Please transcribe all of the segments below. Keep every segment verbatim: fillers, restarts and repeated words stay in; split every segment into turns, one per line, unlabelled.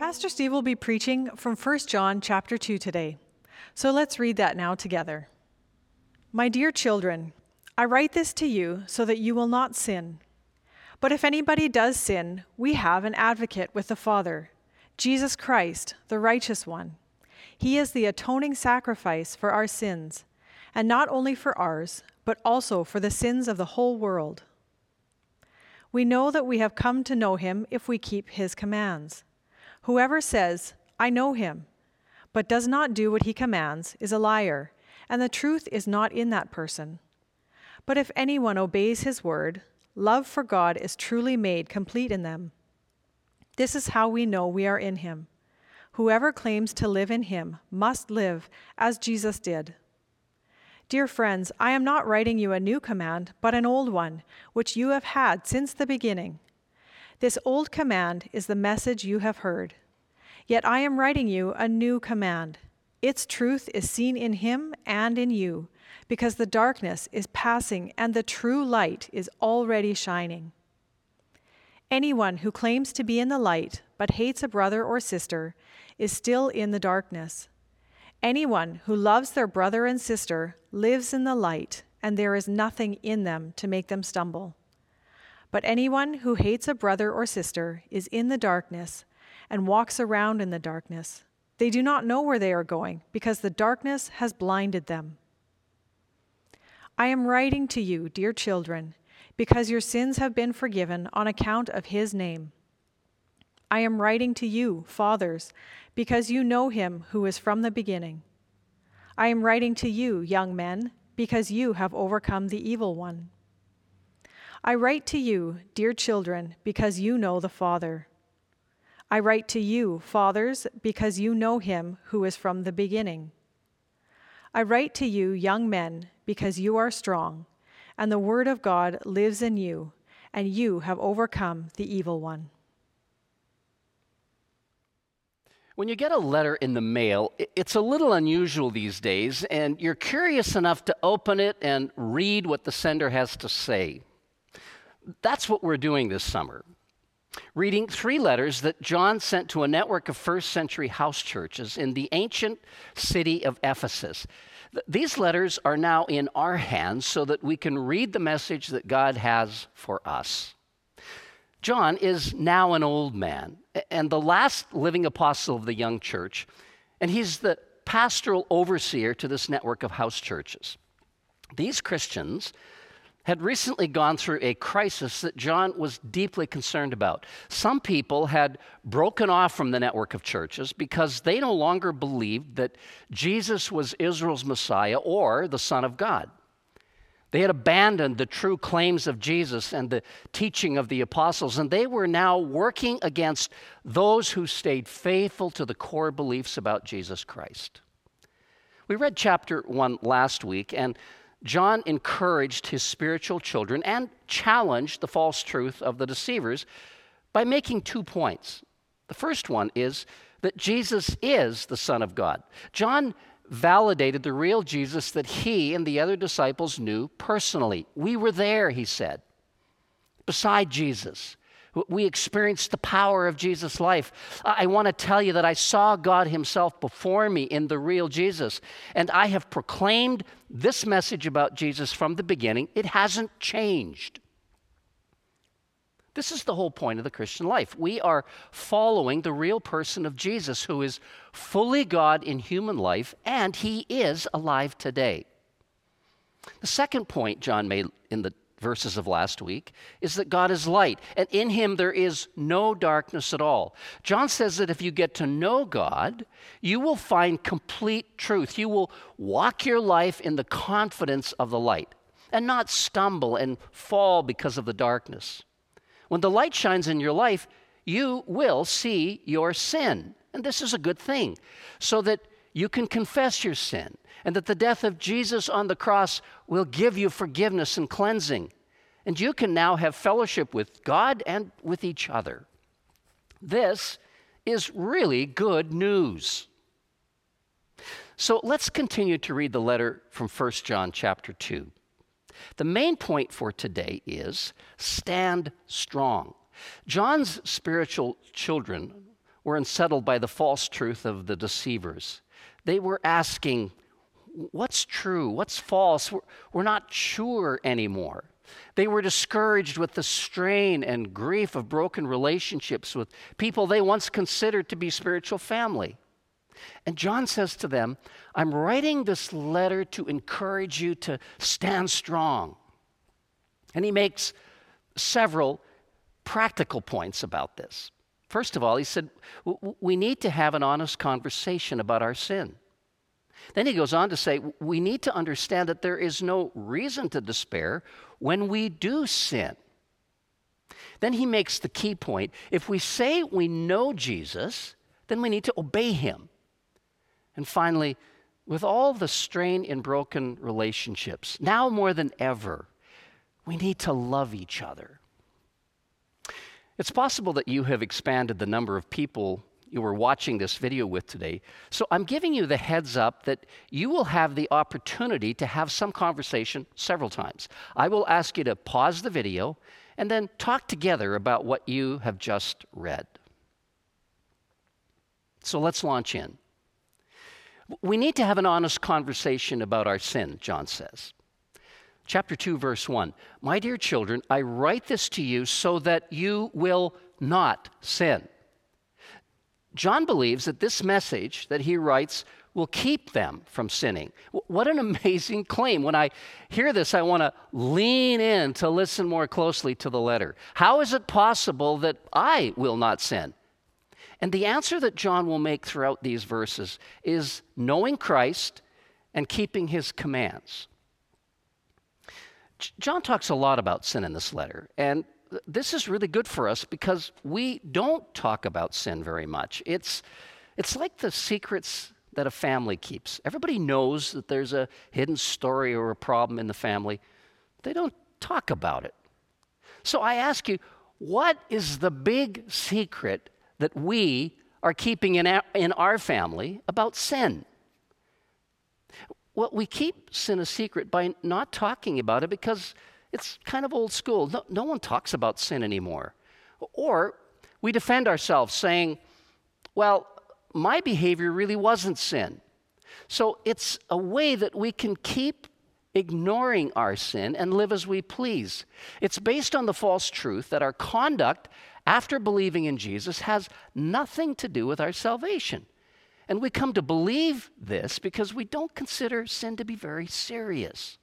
Pastor Steve will be preaching from First John chapter two today. So let's read that now together. My dear children, I write this to you so that you will not sin. But if anybody does sin, we have an advocate with the Father, Jesus Christ, the righteous one. He is the atoning sacrifice for our sins, and not only for ours, but also for the sins of the whole world. We know that we have come to know him if we keep his commands. Whoever says, I know him, but does not do what he commands is a liar, and the truth is not in that person. But if anyone obeys his word, love for God is truly made complete in them. This is how we know we are in him. Whoever claims to live in him must live as Jesus did. Dear friends, I am not writing you a new command, but an old one, which you have had since the beginning. This old command is the message you have heard. Yet I am writing you a new command. Its truth is seen in him and in you, because the darkness is passing and the true light is already shining. Anyone who claims to be in the light but hates a brother or sister is still in the darkness. Anyone who loves their brother and sister lives in the light, and there is nothing in them to make them stumble. But anyone who hates a brother or sister is in the darkness and walks around in the darkness. They do not know where they are going because the darkness has blinded them. I am writing to you, dear children, because your sins have been forgiven on account of his name. I am writing to you, fathers, because you know him who is from the beginning. I am writing to you, young men, because you have overcome the evil one. I write to you, dear children, because you know the Father. I write to you, fathers, because you know him who is from the beginning. I write to you, young men, because you are strong, and the word of God lives in you, and you have overcome the evil one.
When you get a letter in the mail, it's a little unusual these days, and you're curious enough to open it and read what the sender has to say. That's what we're doing this summer, reading three letters that John sent to a network of first century house churches in the ancient city of Ephesus. These letters are now in our hands so that we can read the message that God has for us. John is now an old man and the last living apostle of the young church, and he's the pastoral overseer to this network of house churches. These Christians had recently gone through a crisis that John was deeply concerned about. Some people had broken off from the network of churches because they no longer believed that Jesus was Israel's Messiah or the Son of God. They had abandoned the true claims of Jesus and the teaching of the apostles, and they were now working against those who stayed faithful to the core beliefs about Jesus Christ. We read chapter one last week, and John encouraged his spiritual children and challenged the false truth of the deceivers by making two points. The first one is that Jesus is the Son of God. John validated the real Jesus that he and the other disciples knew personally. We were there, he said, beside Jesus. We experienced the power of Jesus' life. I want to tell you that I saw God himself before me in the real Jesus, and I have proclaimed this message about Jesus from the beginning. It hasn't changed. This is the whole point of the Christian life. We are following the real person of Jesus, who is fully God in human life, and he is alive today. The second point John made in the verses of last week is that God is light, and in him there is no darkness at all. John says that if you get to know God, you will find complete truth. You will walk your life in the confidence of the light and not stumble and fall because of the darkness. When the light shines in your life, you will see your sin, and this is a good thing, so that you can confess your sin, and that the death of Jesus on the cross will give you forgiveness and cleansing. And you can now have fellowship with God and with each other. This is really good news. So let's continue to read the letter from First John chapter two. The main point for today is stand strong. John's spiritual children were unsettled by the false truth of the deceivers. They were asking, what's true? What's false? We're, we're not sure anymore. They were discouraged with the strain and grief of broken relationships with people they once considered to be spiritual family. And John says to them, I'm writing this letter to encourage you to stand strong. And he makes several practical points about this. First of all, he said, we need to have an honest conversation about our sin. Then he goes on to say, we need to understand that there is no reason to despair when we do sin. Then he makes the key point. If we say we know Jesus, then we need to obey him. And finally, with all the strain in broken relationships, now more than ever, we need to love each other. It's possible that you have expanded the number of people you were watching this video with today. So I'm giving you the heads up that you will have the opportunity to have some conversation several times. I will ask you to pause the video and then talk together about what you have just read. So let's launch in. We need to have an honest conversation about our sin, John says. Chapter two, verse one, my dear children, I write this to you so that you will not sin. John believes that this message that he writes will keep them from sinning. What an amazing claim. When I hear this, I want to lean in to listen more closely to the letter. How is it possible that I will not sin? And the answer that John will make throughout these verses is knowing Christ and keeping his commands. John talks a lot about sin in this letter, and this is really good for us because we don't talk about sin very much. It's, it's like the secrets that a family keeps. Everybody knows that there's a hidden story or a problem in the family. They don't talk about it. So I ask you, what is the big secret that we are keeping in our, in our family about sin? Well, we keep sin a secret by not talking about it because it's kind of old school. No, no one talks about sin anymore. Or we defend ourselves saying, well, my behavior really wasn't sin. So it's a way that we can keep ignoring our sin and live as we please. It's based on the false truth that our conduct after believing in Jesus has nothing to do with our salvation. And we come to believe this because we don't consider sin to be very serious.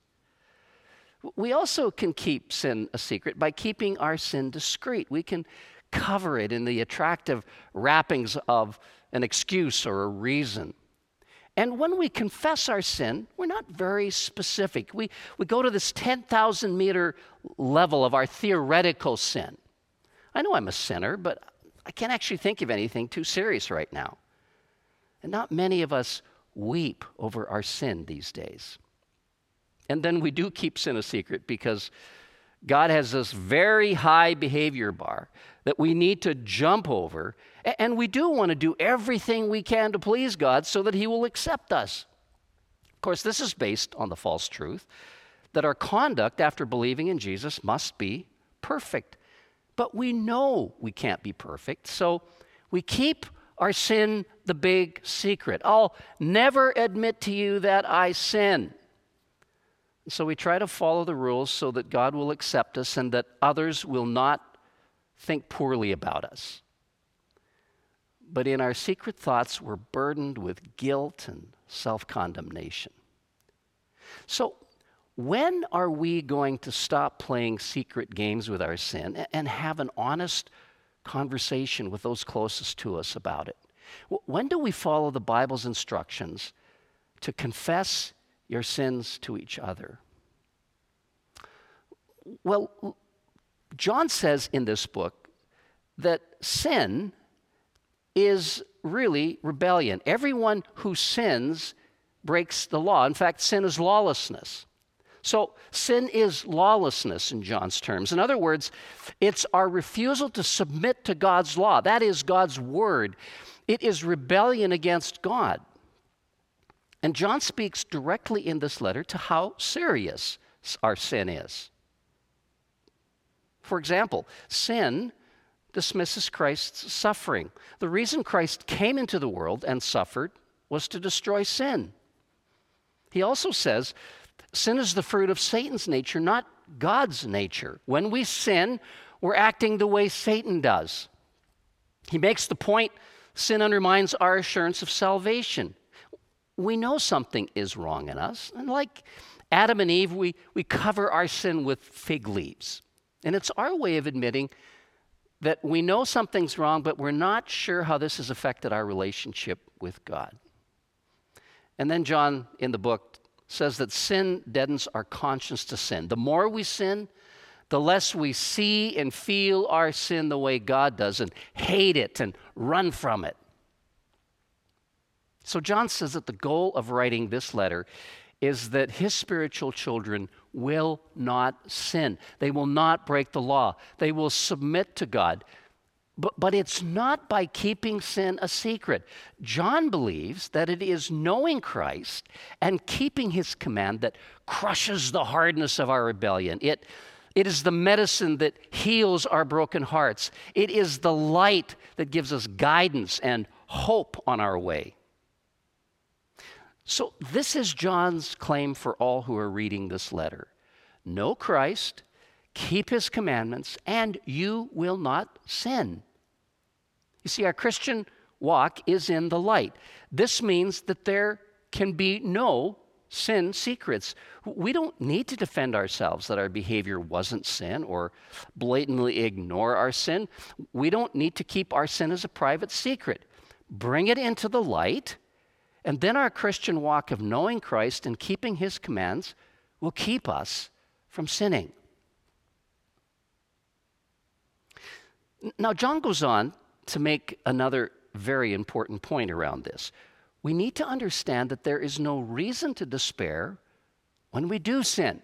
We also can keep sin a secret by keeping our sin discreet. We can cover it in the attractive wrappings of an excuse or a reason. And when we confess our sin, we're not very specific. We, we go to this ten thousand meter level of our theoretical sin. I know I'm a sinner, but I can't actually think of anything too serious right now. And not many of us weep over our sin these days. And then we do keep sin a secret because God has this very high behavior bar that we need to jump over. And we do want to do everything we can to please God so that he will accept us. Of course, this is based on the false truth that our conduct after believing in Jesus must be perfect. But we know we can't be perfect, so we keep our sin the big secret. I'll never admit to you that I sin. So we try to follow the rules so that God will accept us and that others will not think poorly about us. But in our secret thoughts, we're burdened with guilt and self-condemnation. So when are we going to stop playing secret games with our sin and have an honest conversation with those closest to us about it? When do we follow the Bible's instructions to confess your sins to each other? Well, John says in this book that sin is really rebellion. Everyone who sins breaks the law. In fact, sin is lawlessness. So sin is lawlessness in John's terms. In other words, it's our refusal to submit to God's law. That is God's word. It is rebellion against God. And John speaks directly in this letter to how serious our sin is. For example, sin dismisses Christ's suffering. The reason Christ came into the world and suffered was to destroy sin. He also says sin is the fruit of Satan's nature, not God's nature. When we sin, we're acting the way Satan does. He makes the point sin undermines our assurance of salvation. We know something is wrong in us, and like Adam and Eve, we, we cover our sin with fig leaves. And it's our way of admitting that we know something's wrong, but we're not sure how this has affected our relationship with God. And then John, in the book, says that sin deadens our conscience to sin. The more we sin, the less we see and feel our sin the way God does and hate it and run from it. So John says that the goal of writing this letter is that his spiritual children will not sin. They will not break the law. They will submit to God. But, but it's not by keeping sin a secret. John believes that it is knowing Christ and keeping his command that crushes the hardness of our rebellion. It, it is the medicine that heals our broken hearts. It is the light that gives us guidance and hope on our way. So this is John's claim for all who are reading this letter. Know Christ, keep his commandments, and you will not sin. You see, our Christian walk is in the light. This means that there can be no sin secrets. We don't need to defend ourselves that our behavior wasn't sin or blatantly ignore our sin. We don't need to keep our sin as a private secret. Bring it into the light, and then our Christian walk of knowing Christ and keeping his commands will keep us from sinning. Now, John goes on to make another very important point around this. We need to understand that there is no reason to despair when we do sin.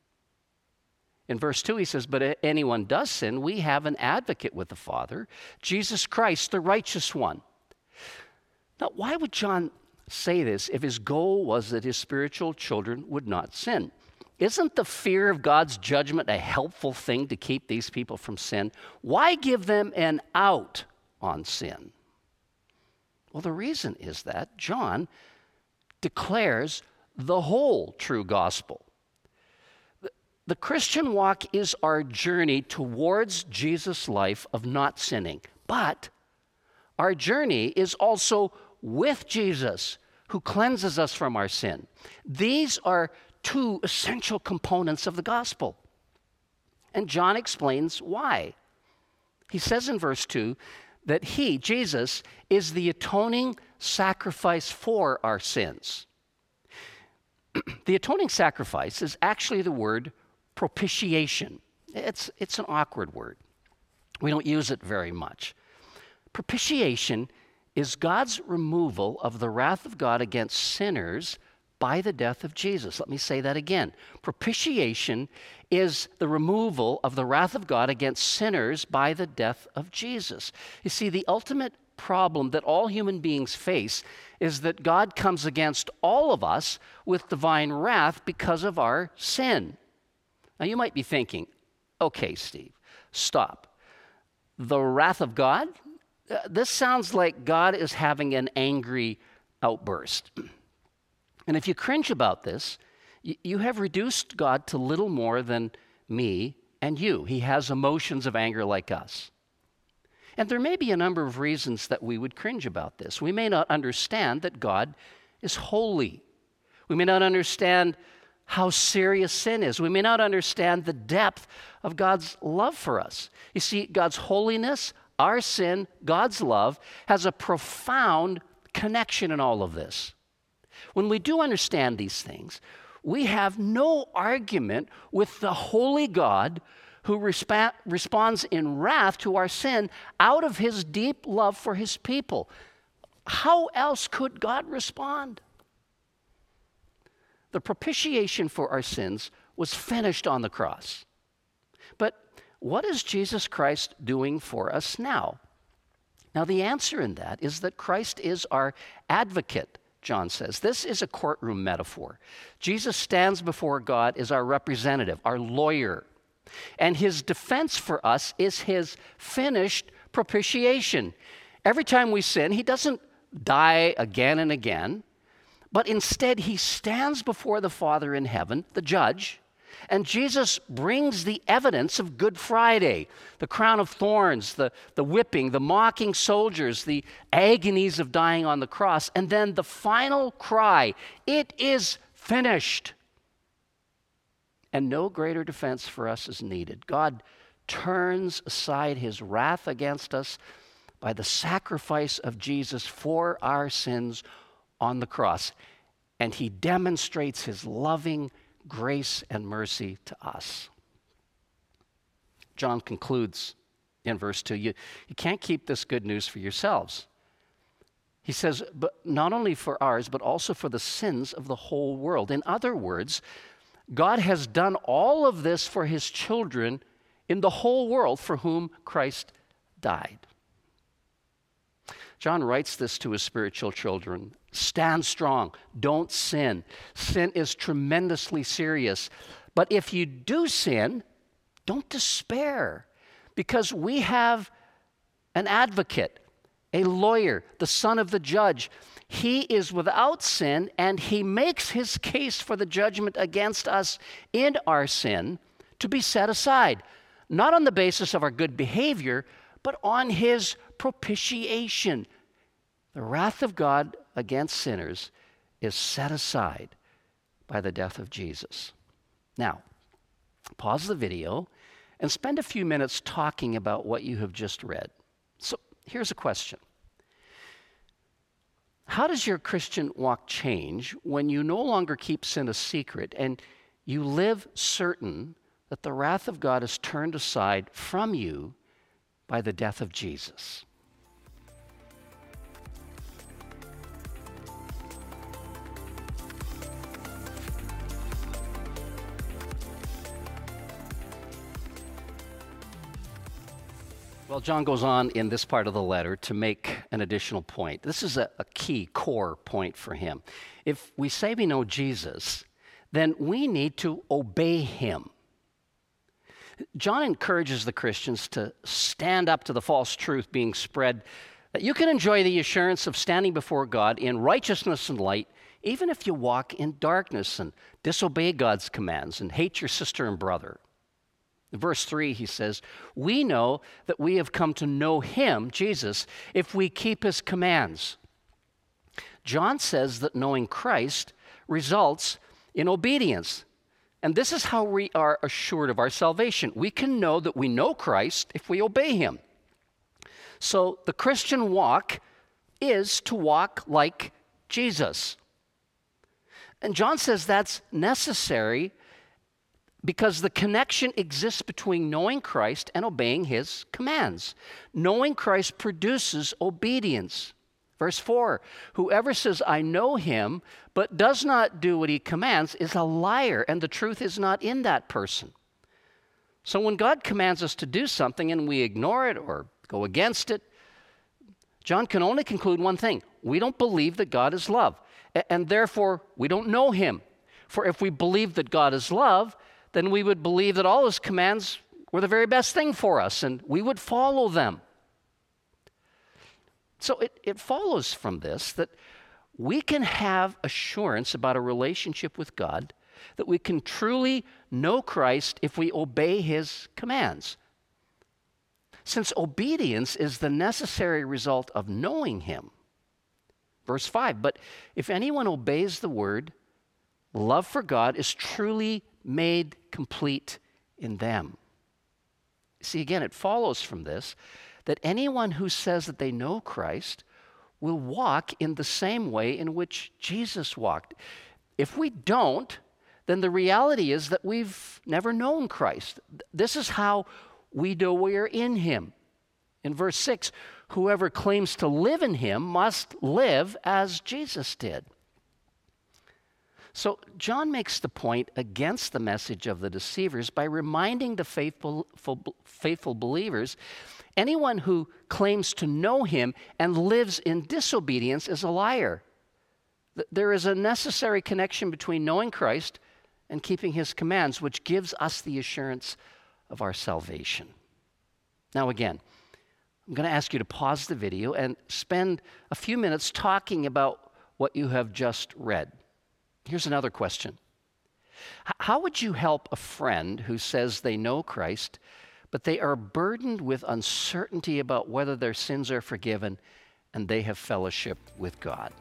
In verse two, he says, but if anyone does sin, we have an advocate with the Father, Jesus Christ, the righteous one. Now, why would John say this if his goal was that his spiritual children would not sin? Isn't the fear of God's judgment a helpful thing to keep these people from sin? Why give them an out on sin? Well, the reason is that John declares the whole true gospel. The, the Christian walk is our journey towards Jesus' life of not sinning, but our journey is also with Jesus, who cleanses us from our sin. These are two essential components of the gospel. And John explains why. He says in verse two that he, Jesus, is the atoning sacrifice for our sins. The atoning sacrifice is actually the word propitiation. It's, it's an awkward word. We don't use it very much. Propitiation is God's removal of the wrath of God against sinners by the death of Jesus. Let me say that again. Propitiation is the removal of the wrath of God against sinners by the death of Jesus. You see, the ultimate problem that all human beings face is that God comes against all of us with divine wrath because of our sin. Now, you might be thinking, okay, Steve, stop. The wrath of God? Uh, this sounds like God is having an angry outburst. And if you cringe about this, y- you have reduced God to little more than me and you. He has emotions of anger like us. And there may be a number of reasons that we would cringe about this. We may not understand that God is holy. We may not understand how serious sin is. We may not understand the depth of God's love for us. You see, God's holiness, our sin, God's love, has a profound connection in all of this. When we do understand these things, we have no argument with the holy God who resp- responds in wrath to our sin out of his deep love for his people. How else could God respond? The propitiation for our sins was finished on the cross. But what is Jesus Christ doing for us now? Now, the answer in that is that Christ is our advocate, John says. This is a courtroom metaphor. Jesus stands before God as our representative, our lawyer. And his defense for us is his finished, propitiation. Every time we sin, he doesn't die again and again, but instead he stands before the Father in heaven, the judge, and Jesus brings the evidence of Good Friday, the crown of thorns, the, the whipping, the mocking soldiers, the agonies of dying on the cross, and then the final cry, "It is finished." And no greater defense for us is needed. God turns aside his wrath against us by the sacrifice of Jesus for our sins on the cross. And he demonstrates his loving grace and mercy to us. John concludes in verse two, you, you can't keep this good news for yourselves. He says, but not only for ours, but also for the sins of the whole world. In other words, God has done all of this for his children in the whole world for whom Christ died. John writes this to his spiritual children. Stand strong. Don't sin. Sin is tremendously serious. But if you do sin, don't despair, because we have an advocate, a lawyer, the son of the judge. He is without sin, and he makes his case for the judgment against us in our sin to be set aside, not on the basis of our good behavior, but on his propitiation. The wrath of God against sinners is set aside by the death of Jesus. Now, pause the video and spend a few minutes talking about what you have just read. So here's a question. How does your Christian walk change when you no longer keep sin a secret and you live certain that the wrath of God is turned aside from you by the death of Jesus? Well, John goes on in this part of the letter to make an additional point. This is a, a key core point for him. If we say we know Jesus, then we need to obey him. John encourages the Christians to stand up to the false truth being spread that you can enjoy the assurance of standing before God in righteousness and light, even if you walk in darkness and disobey God's commands and hate your sister and brother. In verse three, he says, we know that we have come to know him, Jesus, if we keep his commands. John says that knowing Christ results in obedience. And this is how we are assured of our salvation. We can know that we know Christ if we obey him. So the Christian walk is to walk like Jesus. And John says that's necessary because the connection exists between knowing Christ and obeying his commands. Knowing Christ produces obedience. Verse four, whoever says, I know him, but does not do what he commands is a liar, and the truth is not in that person. So when God commands us to do something and we ignore it or go against it, John can only conclude one thing. We don't believe that God is love, and therefore we don't know him. For if we believed that God is love, then we would believe that all his commands were the very best thing for us, and we would follow them. So it, it follows from this that we can have assurance about a relationship with God, that we can truly know Christ if we obey his commands. Since obedience is the necessary result of knowing him. Verse five, but if anyone obeys the word, love for God is truly made complete in them. See, again, it follows from this that anyone who says that they know Christ will walk in the same way in which Jesus walked. If we don't, then the reality is that we've never known Christ. This is how we know we are in him. In verse six, whoever claims to live in him must live as Jesus did. So John makes the point against the message of the deceivers by reminding the faithful, faithful believers, anyone who claims to know him and lives in disobedience is a liar. There is a necessary connection between knowing Christ and keeping his commands, which gives us the assurance of our salvation. Now again, I'm going to ask you to pause the video and spend a few minutes talking about what you have just read. Here's another question. H- how would you help a friend who says they know Christ, but they are burdened with uncertainty about whether their sins are forgiven and they have fellowship with God?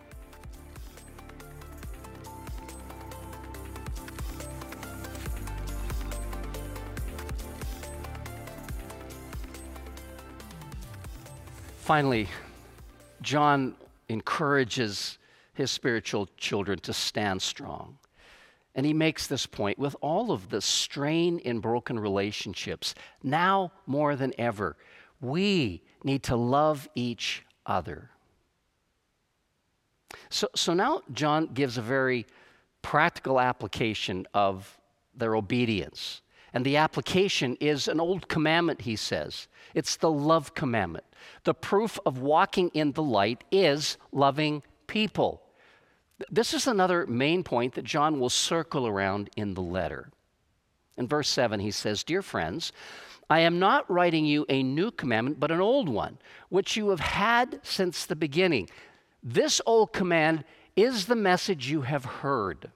Finally, John encourages his spiritual children to stand strong. And he makes this point: with all of the strain in broken relationships, now more than ever, we need to love each other. So, so now John gives a very practical application of their obedience. And the application is an old commandment, he says. It's the love commandment. The proof of walking in the light is loving people. This is another main point that John will circle around in the letter. In verse seven, he says, "Dear friends, I am not writing you a new commandment, but an old one, which you have had since the beginning. This old command is the message you have heard."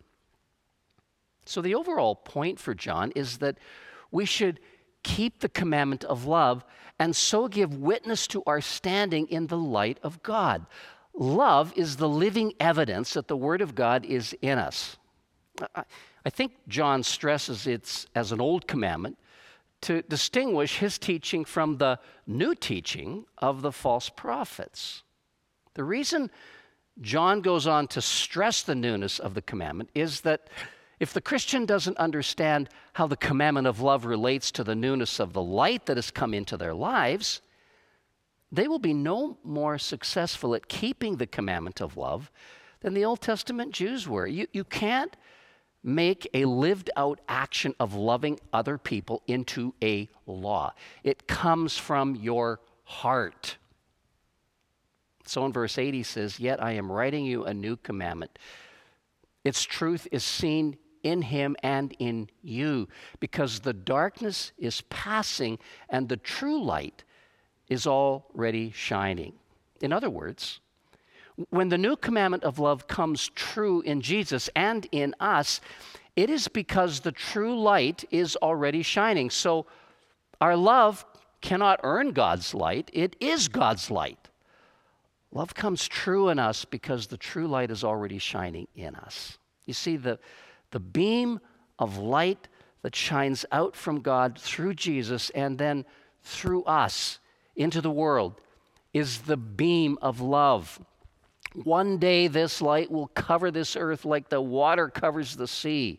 So the overall point for John is that we should keep the commandment of love and so give witness to our standing in the light of God. Love is the living evidence that the Word of God is in us. I think John stresses it as an old commandment to distinguish his teaching from the new teaching of the false prophets. The reason John goes on to stress the newness of the commandment is that if the Christian doesn't understand how the commandment of love relates to the newness of the light that has come into their lives, they will be no more successful at keeping the commandment of love than the Old Testament Jews were. You, you can't make a lived out action of loving other people into a law. It comes from your heart. So in verse eight he says, "Yet I am writing you a new commandment. Its truth is seen in him and in you, because the darkness is passing and the true light is already shining." In other words, when the new commandment of love comes true in Jesus and in us, it is because the true light is already shining. So our love cannot earn God's light. It is God's light. Love comes true in us because the true light is already shining in us. You see, the, the beam of light that shines out from God through Jesus and then through us into the world is the beam of love. One day this light will cover this earth like the water covers the sea.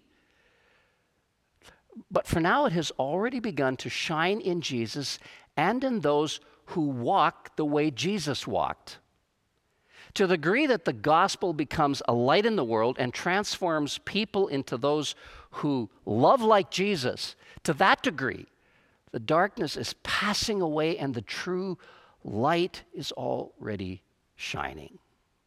But for now it has already begun to shine in Jesus and in those who walk the way Jesus walked. To the degree that the gospel becomes a light in the world and transforms people into those who love like Jesus, to that degree, the darkness is passing away and the true light is already shining.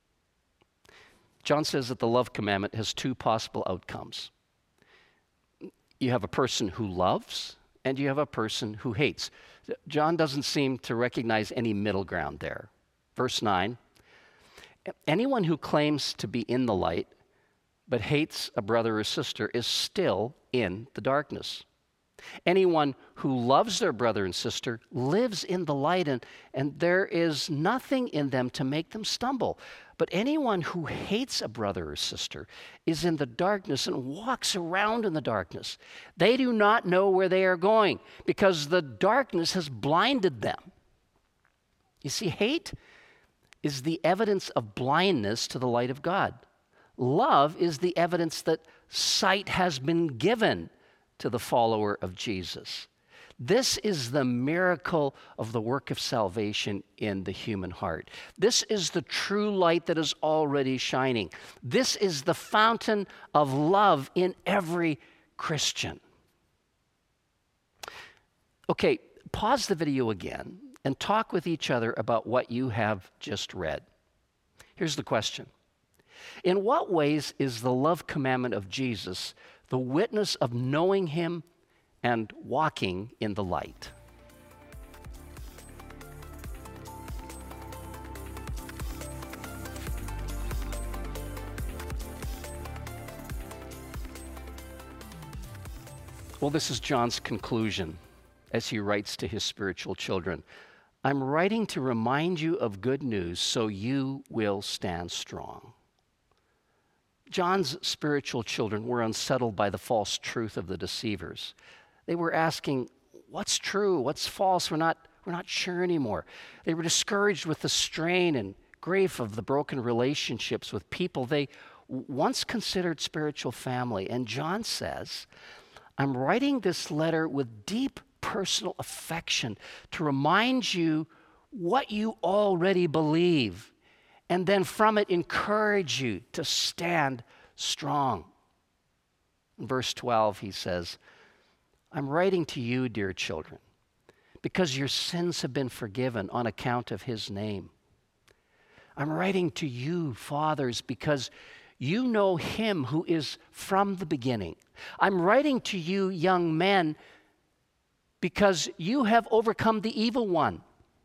John says that the love commandment has two possible outcomes. You have a person who loves and you have a person who hates. John doesn't seem to recognize any middle ground there. Verse nine, "Anyone who claims to be in the light but hates a brother or sister is still in the darkness. Anyone who loves their brother and sister lives in the light, and, and there is nothing in them to make them stumble. But anyone who hates a brother or sister is in the darkness and walks around in the darkness. They do not know where they are going because the darkness has blinded them." You see, hate is the evidence of blindness to the light of God. Love is the evidence that sight has been given to the follower of Jesus. This is the miracle of the work of salvation in the human heart. This is the true light that is already shining. This is the fountain of love in every Christian. Okay, pause the video again and talk with each other about what you have just read. Here's the question. In what ways is the love commandment of Jesus the witness of knowing him and walking in the light? Well, this is John's conclusion as he writes to his spiritual children. I'm writing to remind you of good news so you will stand strong. John's spiritual children were unsettled by the false truth of the deceivers. They were asking, what's true? What's false? We're not, we're not sure anymore. They were discouraged with the strain and grief of the broken relationships with people they once considered spiritual family. And John says, I'm writing this letter with deep personal affection to remind you what you already believe, and then from it encourage you to stand strong. In verse twelve, he says, I'm writing to you, dear children, because your sins have been forgiven on account of his name. I'm writing to you, fathers, because you know him who is from the beginning. I'm writing to you, young men, because you have overcome the evil one.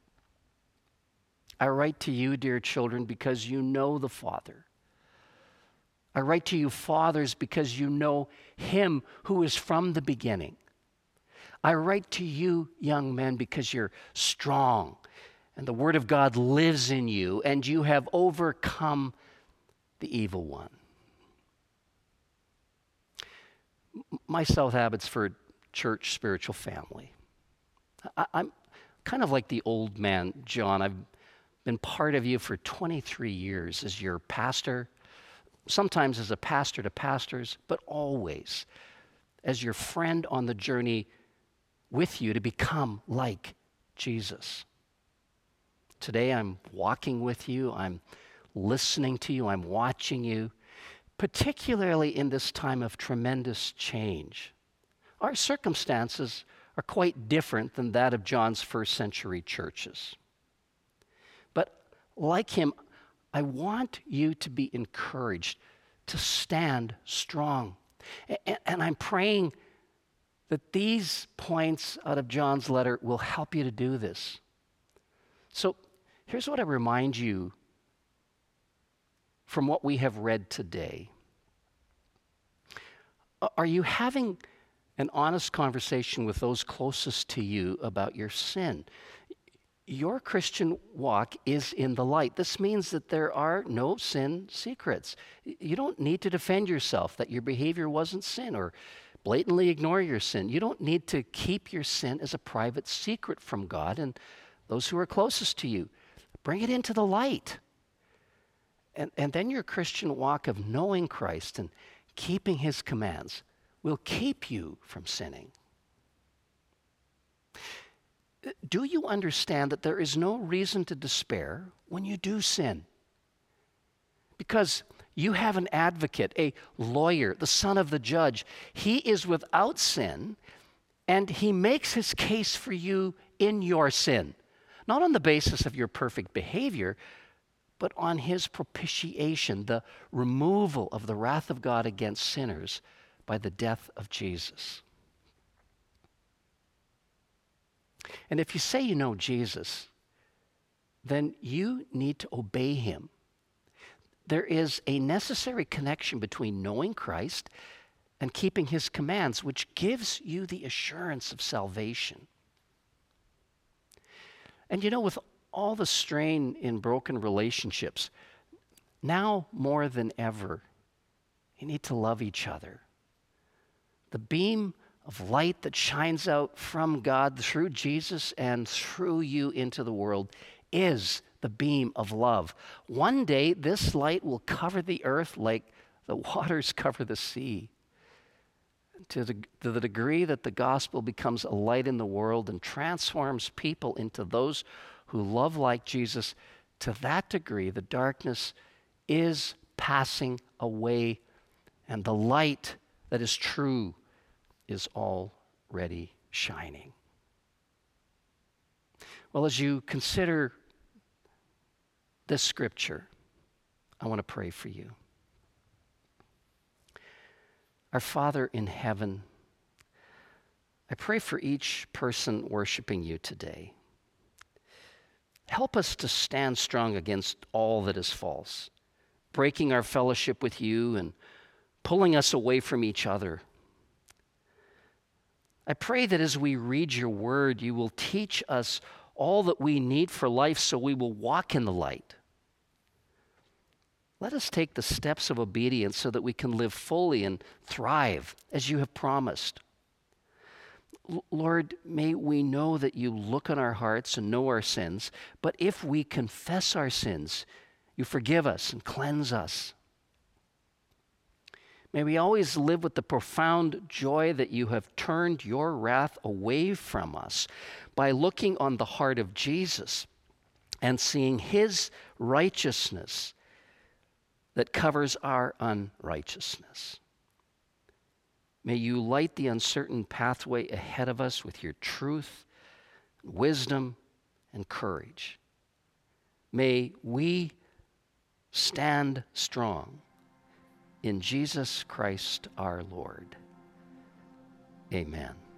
I write to you, dear children, because you know the Father. I write to you, fathers, because you know him who is from the beginning. I write to you, young men, because you're strong, and the Word of God lives in you, and you have overcome the evil one. My South Abbotsford Church spiritual family. I, I'm kind of like the old man, John. I've been part of you for twenty-three years as your pastor, sometimes as a pastor to pastors, but always as your friend on the journey with you to become like Jesus. Today I'm walking with you, I'm listening to you, I'm watching you, particularly in this time of tremendous change. Our circumstances are quite different than that of John's first century churches. But like him, I want you to be encouraged to stand strong. And I'm praying that these points out of John's letter will help you to do this. So here's what I remind you from what we have read today. Are you having an honest conversation with those closest to you about your sin? Your Christian walk is in the light. This means that there are no sin secrets. You don't need to defend yourself that your behavior wasn't sin or blatantly ignore your sin. You don't need to keep your sin as a private secret from God and those who are closest to you. Bring it into the light. And, and then your Christian walk of knowing Christ and keeping his commands will keep you from sinning. Do you understand that there is no reason to despair when you do sin? Because you have an advocate, a lawyer, the son of the judge. He is without sin, and he makes his case for you in your sin, not on the basis of your perfect behavior, but on his propitiation, the removal of the wrath of God against sinners by the death of Jesus. And if you say you know Jesus, then you need to obey him. There is a necessary connection between knowing Christ and keeping his commands, which gives you the assurance of salvation. And you know, with all the strain in broken relationships, now more than ever, you need to love each other. The beam of light that shines out from God through Jesus and through you into the world is the beam of love. One day, this light will cover the earth like the waters cover the sea. To the, to the degree that the gospel becomes a light in the world and transforms people into those who love like Jesus, to that degree, the darkness is passing away, and the light that is true is already shining. Well, as you consider this scripture, I want to pray for you. Our Father in heaven, I pray for each person worshiping you today. Help us to stand strong against all that is false, breaking our fellowship with you and pulling us away from each other. I pray that as we read your word, you will teach us all that we need for life so we will walk in the light. Let us take the steps of obedience so that we can live fully and thrive as you have promised. L- Lord, may we know that you look on our hearts and know our sins, but if we confess our sins, you forgive us and cleanse us. May we always live with the profound joy that you have turned your wrath away from us by looking on the heart of Jesus and seeing his righteousness that covers our unrighteousness. May you light the uncertain pathway ahead of us with your truth, wisdom, and courage. May we stand strong in Jesus Christ our Lord. Amen.